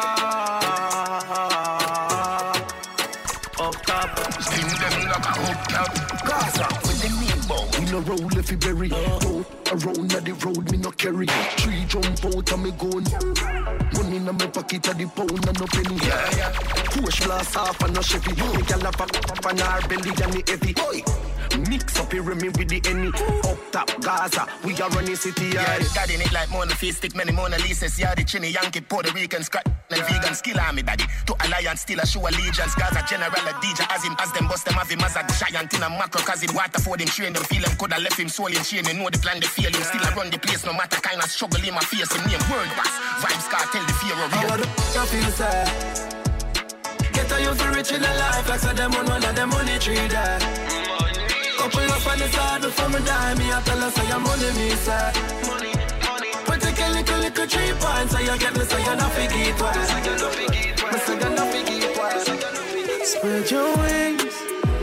Up top, spin them like a hubcap. Gaza, with the meat bow. We no roll if you bury. Go around the road, me no carry. Three jump out and me gun. Money in my pocket of the pound and no penny. Yeah, yeah. Push glass off and no Chevy. Me gyal a pop up on her belly and the heavy. Boy, mix up here me with the any. Up top, Gaza, we are running city. Yeah, got in it like Mona Fee, stick many Mona Lisa's. Yeah, the chinny Yankee, Puerto Rican scrap, then vegan skill army daddy. To alliance, still a show allegiance. Gaza general a D J as him, as them bust them have him as a giant in a macro. Cause him Waterford him train them feel him coulda left him soul in chain. They know the plan they feel him. Still I run the place no matter kind of struggle in my face. Him name world boss, vibes cartel the fear of real. How the f*** you feel sad? Get a youth rich in the life like so them on one of them money tree there. Couple up on the side before me die. Me I tell us say your money me sad. But take a little little three points so you get me so you not forget why. Me say you not forget why. Spread your wings.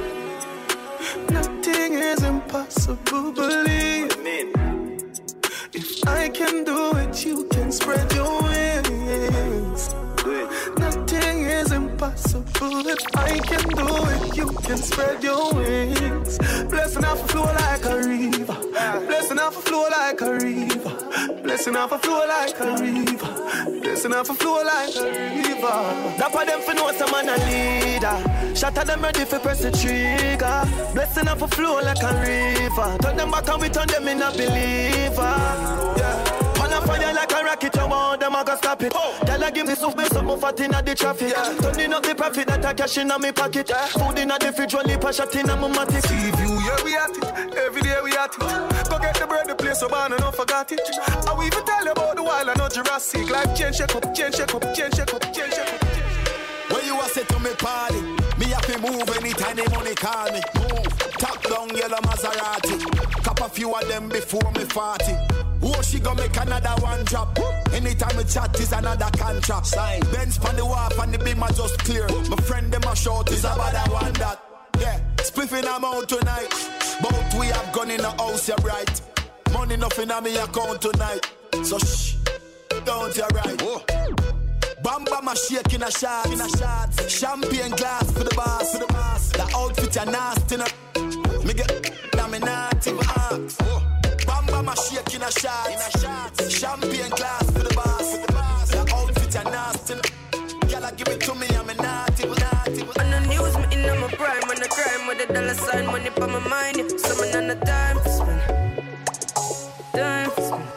Nothing is impossible, believe me. If I can do it, you can spread your wings. Nothing is impossible. If I can do it, you can spread your wings. Blessing off a flow like a river. Blessing off a flow like a river. Blessing off a flow like a river. Blessing off a flow like a river. That for them for know some man a leader. Shot at them ready for press the trigger. Blessing off a flow like a river. Turn them back and we turn them in a believer. Yeah. On a fire like a rocket, you want them, I go stop it. Oh. Tell her give me some, something fat in the traffic. Yeah. Turning up the profit that I cash in my pocket. Yeah. Food in the fridge, one lip, a shot in my matic. See you, yeah, we at it. Every day we at it. Go get the bread, the place, so bad, and don't forget it. I will even tell you about the wild, I know Jurassic. Life change, shake up, change, shake up, change, shake up, change, shake up. When you are set to me party, me have to move anytime the money call me. Move, top down yellow Maserati. Cop a few of them before me forty. Oh, she gon' make another one drop. Anytime we chat is another contract. Sign. Benz pan the wharf and the beam are just clear. My friend them a short is about that one that. Yeah, spliffing them out tonight. Both we have gone in the house, you're right. Money nothing on me account tonight. So shh, don't you right. Oh. Bamba my shake in a shot, in a shot. Champagne glass for the boss, for the boss. The outfit are nasty, no. Me get damn naughty box. Oh. Bamba my shake in a shot, in a shot. Champagne glass for the boss, for the boss. The outfit are nasty, no. Girl, give it to me, I'm a naughty, naughty. On the news, me in my prime, on the crime with the dollar sign, money for my mind. Summon on the time for spend, time for spend.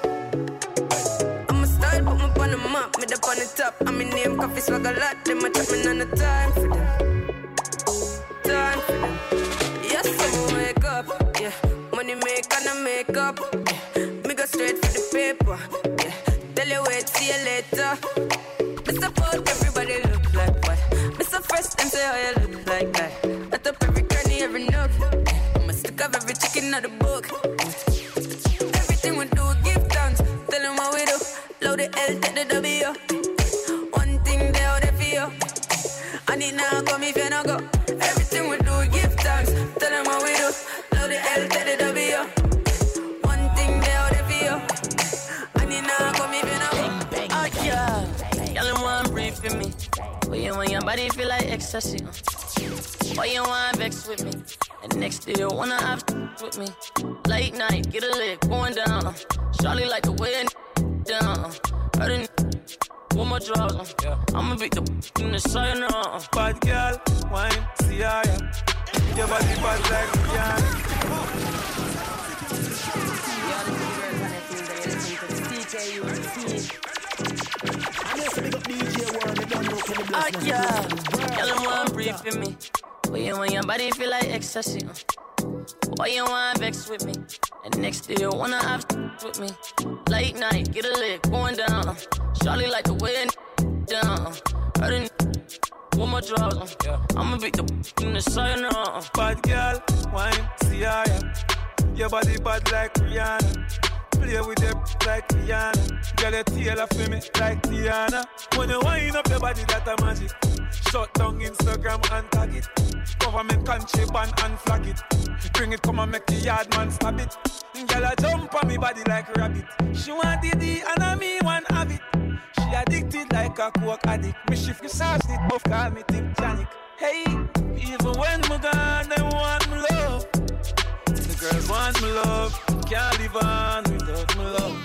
Put me on the map, me up on the top. I'm in name, coffee swag a lot. Them a chat me on the time for them. Time for them. Yes, I'm wake up. Yeah, money make and I make up. Yeah, me go straight for the paper. Yeah, tell you wait, see you later. Me support everybody look like what? Me so fresh and say how you look like that. I top every cranny, every nook. I'ma stick up every chicken out the book. Everything we do, give thanks. Tell them what we do. Load the L, take the W. One thing they out there for you. I need now come if you not go. Everything we do, give thanks. Tell them what we do. Load the L, take the W. One thing they out there for you. I need now briefing me. But you want your body feel like ecstasy. Why you want vex with me? And next day you wanna have with me. Late night, get a leg going down. Charlie like the way it down. I didn't one more draws. I'ma beat the in the side now. Bad girl, wine, see ya. Your body bad like Rihanna. Oh yeah, girl, you want briefing me. But you want your body feel like ecstasy. Why you want vex with me? And next day you wanna have with me. Late night, get a leg going down. Charlie like the way it down. I didn't one more draws. I'ma beat the in the side now. Bad girl, wine, see ya. Your body bad like Rihanna. Play with your like Rihanna. Girl, your tail off me like Tiana. When you wind up your body, that's a magic. Shut down Instagram and tag it. Government country ban and flag it. Bring it, come and make the yard man stab it. Girl, I jump on me body like a rabbit. She want the D and I me one have it. She addicted like a coke addict. Me shift me sauce it off, call me Tim Janik. Hey, even when me gone, they want me love. The girls want me love. Can't live on without me love.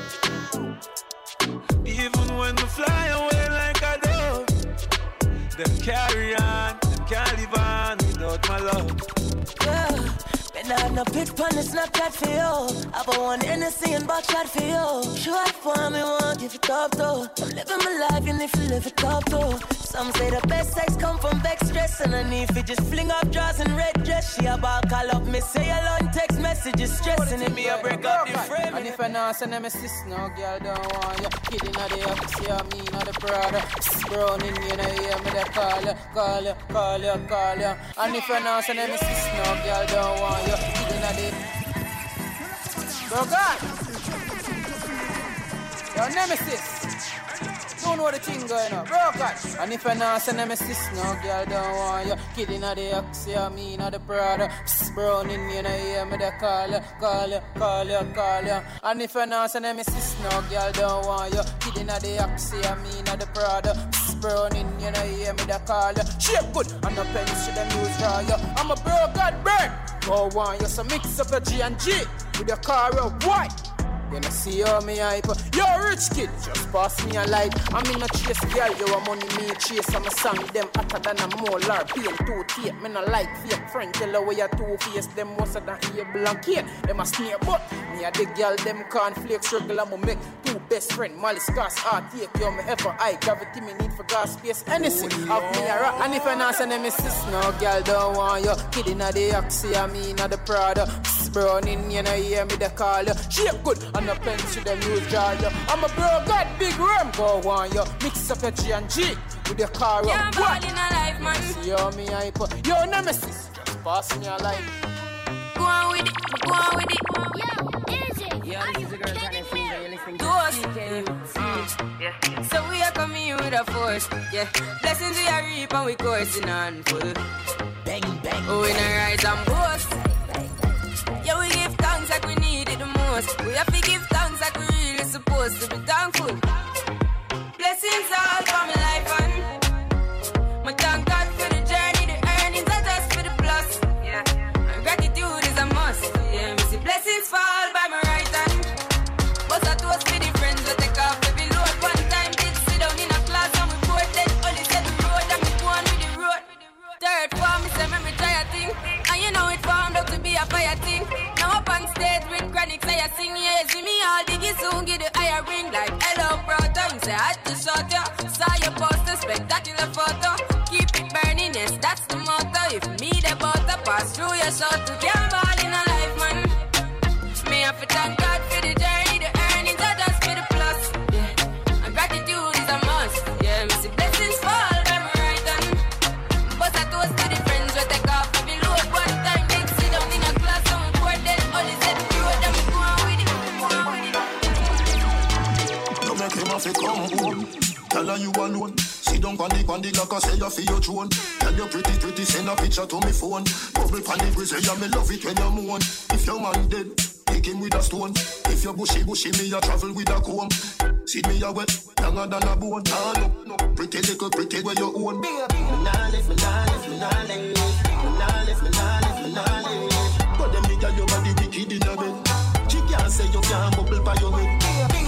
Even when we fly away like a dove, them carry on, them can't live on without my love. Yeah, better have no pic on the Snapchat for you. Have a one Hennessy and backshot for you. Short for me, won't give it up though. I'm living my life and if you live it up though. Some say the best sex come from vex stress. And I need to just fling up drawers and red dress. She about call up me, say alone text messages stressing and me a break up the frame. And if I not send them a sis, no girl don't want you. Kidding at the up, see how me not the brother. Brown in you, now hear me they call you, call you, call you, call you. And if I not send them a sis, no girl don't want you. Kidding at the bro God, your nemesis. Don't know the thing going on, bro God. And if I not send them a sis, no girl don't want you. Kidding at the ox, yeah, me not the brother. Psst, brown in you, now hear me they call you, call you, call you, call you. And if I not send them a sis, no girl don't want you. Kidding at the ox, yeah, me not the brother. Psst, brown in you, now hear me they call you. Shape good, and no pens to them use draw you. I'm a bro God burn. Go on you, so mix up a G and G with your car of white. You know see how me hype. Yo rich kid, just pass me a light. I'm in a chase girl, you a money me chase. I'm a song them hotter than a molar. Pain two tape, me no like fake friend. Tell her where you two face. Them most of them able and cane. Them a snare but me a the girl, them cornflakes regular. I'ma make two best friend. Molly Scars heart take. Yo me ever high gravity me need for gas space. Anything have me a rock. And if I not send them a sis, no girl don't want you. Kidding at the oxy, I mean at the Prada. Brown in you know hear me they call you. Shape good. And the pens to them use jar you. I'm a bro got big rum go on you. Mix up your G and G with your car up. You're ball in a life man. See how me hype. Yo nemesis, just pass me a line. Go on with it, go on with it. Yo, easy. Yo, this is the girl trying to sing that you're listening to. Yeah. So we are coming here with a force. Yeah. Blessings we are reap and we coursing on full. Bang bang. Oh, we not rise and boast. Yeah, we give thanks like we need it the most. We have to give thanks like we really supposed to be thankful. Blessings all for my life and my thank God for the journey, the earnings are just for the plus. Yeah, and gratitude is a must. Yeah, we see blessings fall by my right hand. But I toast for the friends that take off every load. One time did sit down in a class and we both then only said the road and we go on with the road. Third form, me say me try a thing. And you know it formed up to be a fire thing. Now up on stage with chronic say I sing. Yeah, see me all diggy soon get the higher ring. Like hello brother, you say I had to shot ya. Saw your poster, spectacular photo. Keep it burning, yes, that's the motto. If me the butter pass through your shot to jam all in a life man. Me have to thank God for the journey. The earnings are just for the plus. Yeah, and gratitude is a must. Yeah, me see blessings fall by my right hand. But I toast to the friends we take off every load. One time they sit down in a class and we pour them only said the road and we go on with it, go on with it. You make him have to come home. Tell her you alone. Sit down on the on the clock and say you feel your throne. Tell you pretty pretty send a picture to me phone. Bubble pan the grizzly and me love it when you moan. If your man dead, he kick him with a stone. If you bushy bushy, me a travel with a comb. See me a wet, longer than a bone. Ah, no, no, pretty little, pretty where you own. Me nah live, me nah live, me nah live, me nah live, me nah live, me nah live. But them nigga your body wicked in a bed. She can't say you can't bubble by your head.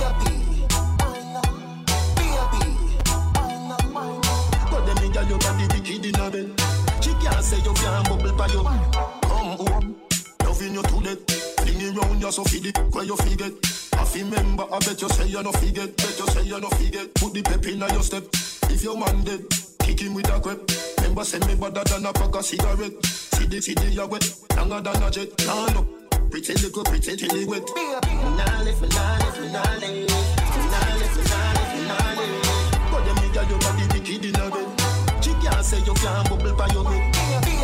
But them nigga your body wicked in a bed. She can't say you can't bubble by your head. Come home, loving you to death. Fling around you so feed it where you forget. I remember, I bet you say you no forget. Bet you say you no forget. Put the pep in your step. If your man dead, kick him with a crep. Remember, send me better than a pack of cigarette. See the see the you wet, longer than a jet. Nah no, pretty little, pretty till wet. Me nah live, me nah live, me nah live, me nah live, me nah live, me nah live. But them nigga your body wicked in a bed. She can't say you can't bubble by your head.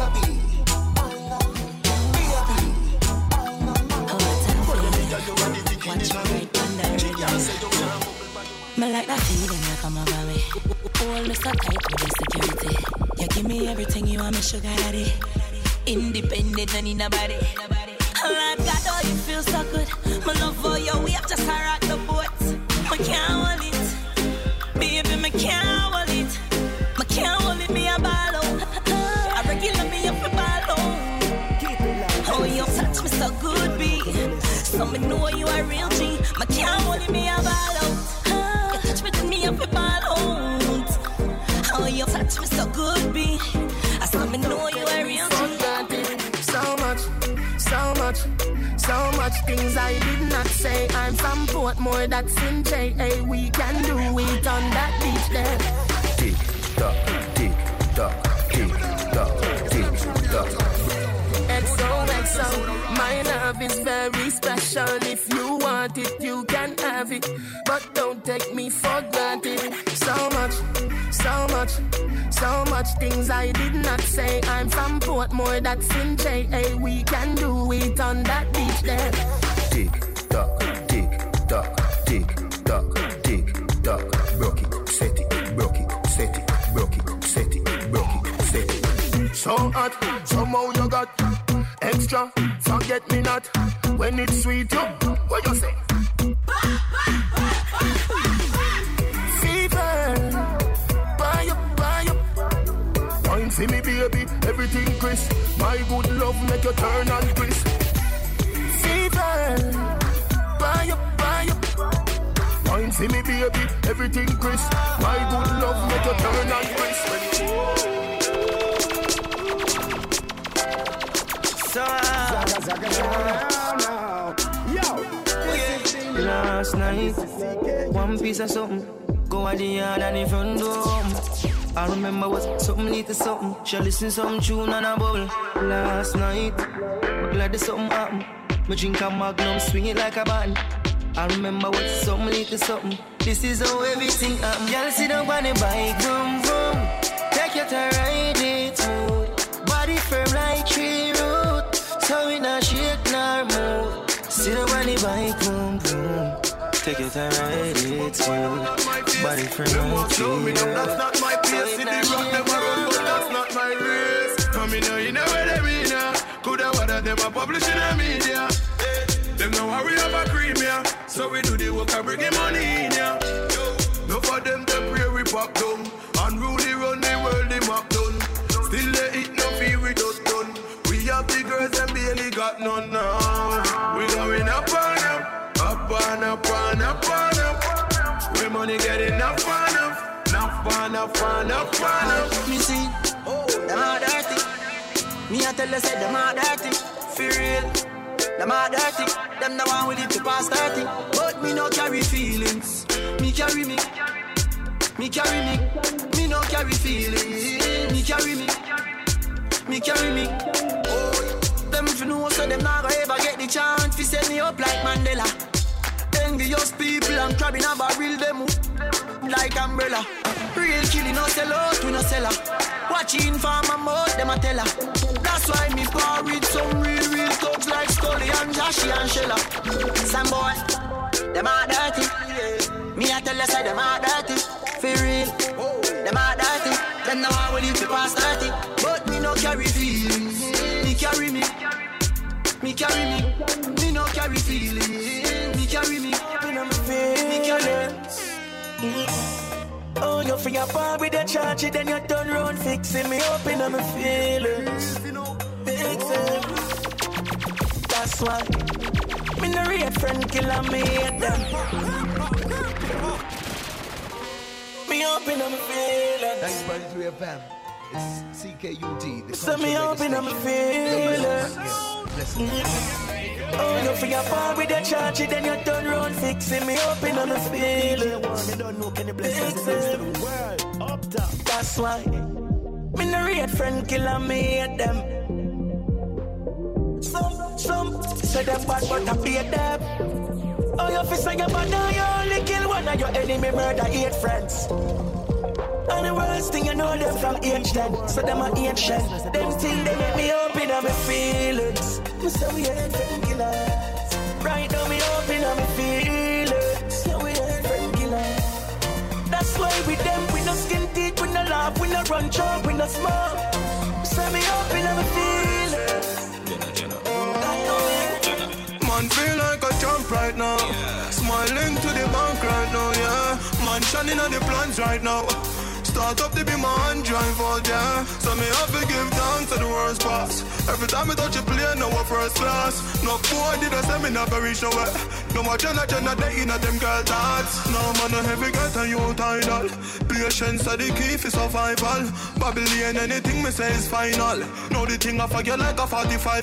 Me like that feeling that come over me. Hold me so tight with the security. You give me everything you want, me sugar daddy. Independent, no need nobody. Oh Lord God, oh you feel so good. My love for you, we have just to rock the boat. Me can't hold it, baby, me can't hold it. Me can't hold it, me a ball out. I regular me up a ball out. Oh you touch me so good, B. So me know you a real G. Me can't hold it, me a ball out. Touch me, me up your ball out. How you touch me so good, B. I saw me know you are real. So much, so much, so much things I did not say. I'm from Portmore, that's in J A. We can do it on that beach there. Tick tock, tick tock, tick tock, tick tock. X O X O, my love is very special. If you want it, you can have it. But don't take me for granted. So much, so much, so much things I did not say. I'm from Portmore, that's in J A. We can do it on that beach there. Tick tock, tick tock, tick tock, tick tock. Broke it, set it, broke it, set it, broke it, set it, broke it, set it. So hot, somehow you got extra, forget me not. When it's sweet, you, what you say? Fever, buy up, buy up. Wine for me, baby, everything crisp. My good love make you turn and crisp. Fever, buy up, buy up. Wine for me, baby, everything crisp. My good love make you turn and crisp. So, Zaga, Zaga, Zaga, Yo, last night, one piece of something, go at the yard and the front door. I remember what something little something, she listen some tune and a bubble. Last night, glad there's something happen. Me drink a Magnum, swing it like a band. I remember what something little something. This is how everything happen. Y'all sit down on the bike, vroom vroom. Take your time, ride it smooth. Body firm like tree root. So we not shake nor move. Sit up on the bike, boom, boom. Take your time, ride it smooth. Body firm like tree root. That's not my pace. See the rock, them a run, but that's not my race. Come in here, you know where they mean ya. Coulda wada them a publish in the media. Them know how we have a cream ya. So we do the work and bring the money in ya. No for them to pray we pop down. Unruly run the world, the map done. Still they eat no fear we just done. We have the girls and barely got none now. We going up and up, up and up and up and up. We money getting up and up, up and up and up and up. Me see, oh, them are dirty. Me I tell you say them are dirty. For real, them are dirty. Them the one with it to pass thirty. But me no carry feelings. Me carry me. Me carry me. Me no carry feelings. Me carry me. Me carry me. Oh, them if you know so them not gonna ever get the chance to set me up like Mandela. Envious people I'm crabbing a barrel them like umbrella. Real killing no sell out, we no sell her. Watching for my mouth, them a tell her. That's why me par with some real, real thugs like Scully and Joshy and Shella. Some boy, them are dirty. Me I tell you say them are dirty. For real, them are dirty. Them know how we live to pass thirty. But me no carry feelings. Me carry me. Me carry me. Me no carry feelings. Oh, you feel your bar with the charge, then you turn round fixing me up in my feelings. Fixing. That's why me no real friend killer me hate them. Me up in my feelings. Thanks, buddy, three F M. It's C K U T. Set me up in my feelings. Oh, you feel your bar with the charge, then you turn round fixing me up in my feelings. That's why me no real friend killer me hate them. Some, some say them bad but I beat them. Oh, you feel say you bad now you only kill one of your enemy murder eight friends. And the worst thing you know them from age ten. So them are ancient. Them thing they make me open up my feelings. Me say we ain't friend killers. Right now me open up my feelings. Say we ain't friend killers. That's why with them we no skin teeth, we no laugh, we no run joke, we no smoke. Say me open up my feelings. Man feel like a jump right now. Yeah. Smiling to the bank right now, yeah. Man shining on the plans right now. Start up to be my hand drive out, yeah. So me have to give thanks to the worst pass. Every time I touch a plane, now we're first class. No boy did a seminar for reach nowhere. No more Jenna Jenna day in a them girl thoughts. No man no heavy get a you tidal. Patience are the key for survival. Babylon anything me say is final. Now the thing I forget like a forty-five